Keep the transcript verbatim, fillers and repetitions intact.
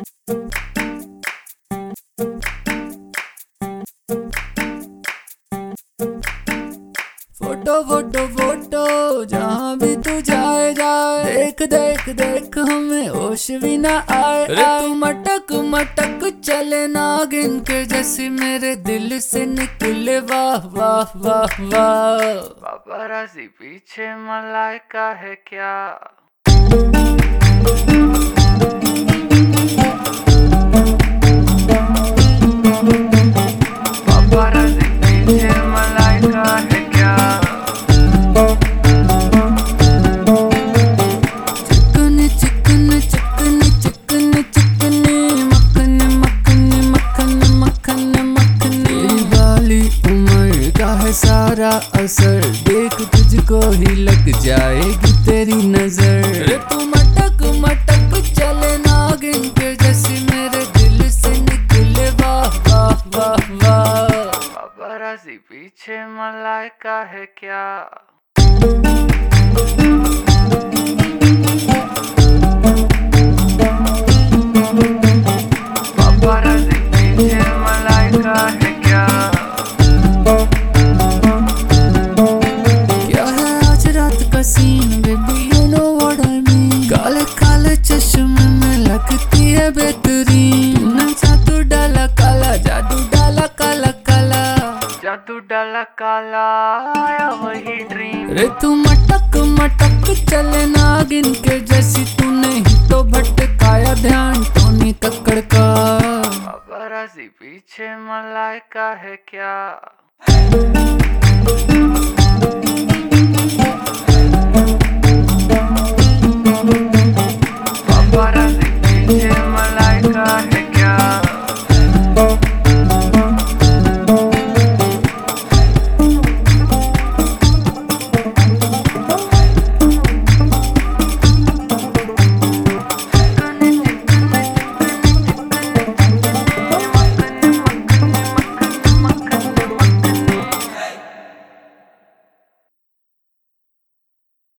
Photo photo photo जहाँ भी तू जाए जाए, देख देख देख हमें होश भी ना आए। रे तू मटक मटक चले नागिन के जैसी मेरे दिल से निकले, वाह वाह वाह वाह। पापराज़ी पीछे मलाइका है क्या? पापराज़ी पीछे मलाइका है क्या? चिकनी चिकनी चिकनी चिकनी चिकनी मक्खन मक्खन मक्खन मक्खन मक्खनी। तेरी वाली उम्र का है सारा असर, देख तुझको ही लग जाएगी तेरी नजर। रे तू मटक मटक चले नागिन के जैसी मेरे दिल से निकले, वाह वाह वाह वाह। पापराज़ी पीछे मलाइका है क्या? पापराज़ी पीछे मलाइका है क्या? क्या है आज रात का scene baby, you know what I mean. काले काले चश्मे में लगती है बेहतरीन, तूने जादू डाला काला, जादू डाला काला काला, जादू डाला काला आया वही ड्रीम। रे तू मटक मटक चले नागिन के जैसी, तूने ही तो भटकाया ध्यान टोनी तक्कड़ का। पापराज़ी पीछे मलाइका है क्या? पापराज़ी पीछे